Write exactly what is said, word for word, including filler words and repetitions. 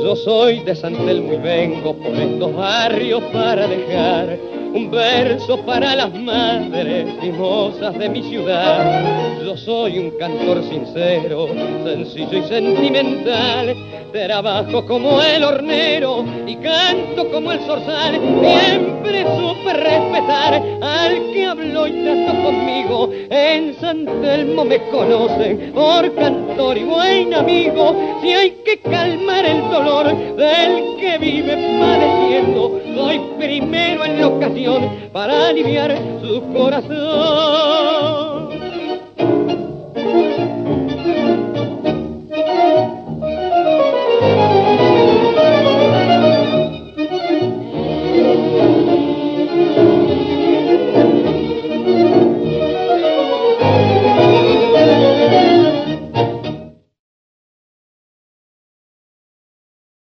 Yo soy de San Telmo y vengo por estos barrios para dejar un verso para las madres mimosas de mi ciudad. Yo soy un cantor sincero, sencillo y sentimental. Trabajo como el hornero y canto como el zorzal. Siempre supe respetar al que habló y trató conmigo. En San Telmo me conocen por cantor y buen amigo. Si hay que calmar el dolor del que vive padeciendo, soy primero en la ocasión para aliviar su corazón.